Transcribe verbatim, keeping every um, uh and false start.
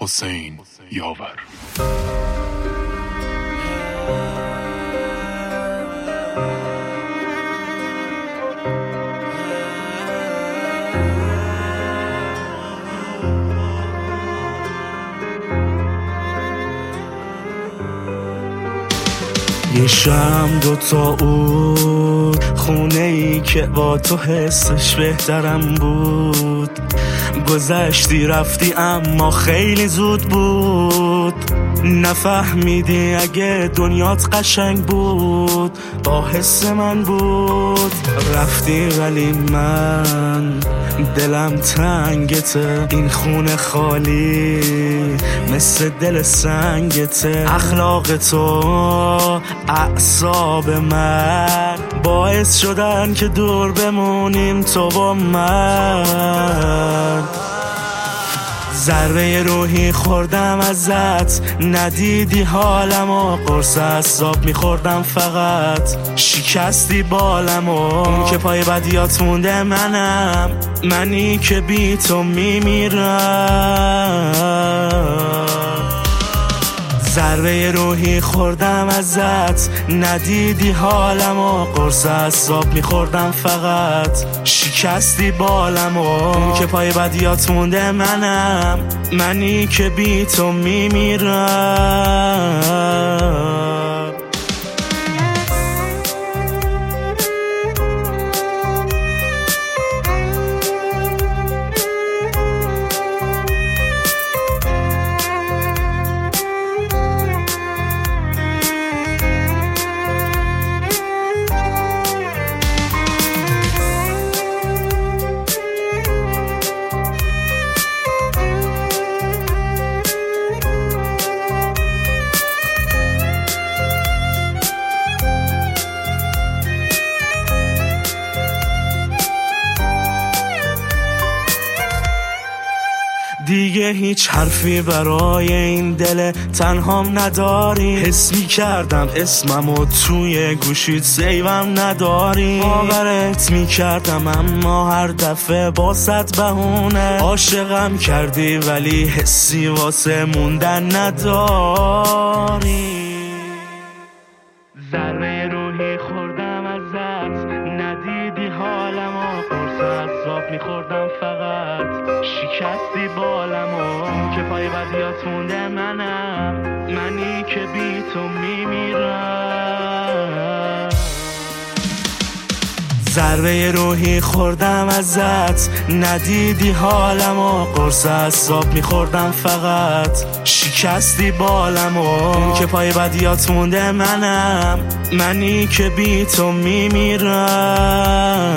حسین یاور. یه شم دوتا اور، خونه ای که با تو حسش بهترم بود. گذشتی رفتی اما خیلی زود بود. نفهمیدی اگه دنیات قشنگ بود با حس من بود. رفتی ولی من دلم تنگته، این خونه خالی مثل دل سنگته. اخلاق تو اعصاب من باعث شدن که دور بمونیم تو با من. ضربه روحی خوردم ازت، ندیدی حالمو، قرص عصاب میخوردم فقط. شکستی بالمو، اون که پای بدیات مونده منم، منی که بی تو میمیرم. ضربه روحی خوردم ازت، ندیدی حالمو، قرص عصاب میخوردم فقط. شکستی بالمو، اون که پای بدیات مونده منم، منی که بی تو میمیرم. دیگه هیچ حرفی برای این دل تنهام نداری. حس می کردم اسممو توی گوشیت سیوم نداری. باورت می کردم اما هر دفعه با صد بهونه. عاشقم کردی ولی حسی واسه موندن نداری. ضربه روحی خوردم ازت، ندیدی حالمو، قرص عصاب میخوردم فقط. شکستی بالمو، که پای بدیات مونده منم، منی که بی تو میمیرم. ضربه روحی خوردم ازت، ندیدی حالمو، قرص عصاب میخوردم فقط. شکستی بالمو، اون که پای بدیات مونده منم، منی که بی تو میمیرم.